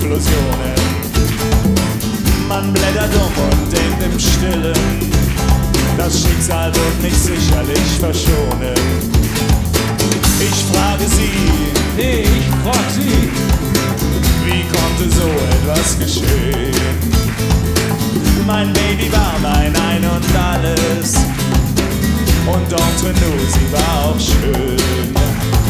Explosionen. Man blättert und denkt im Stillen, das Schicksal wird mich sicherlich verschonen. Ich frage Sie, Nee, ich frag Sie, wie konnte so etwas geschehen? Mein Baby war mein Ein und Alles und Entre nous, sie war auch schön.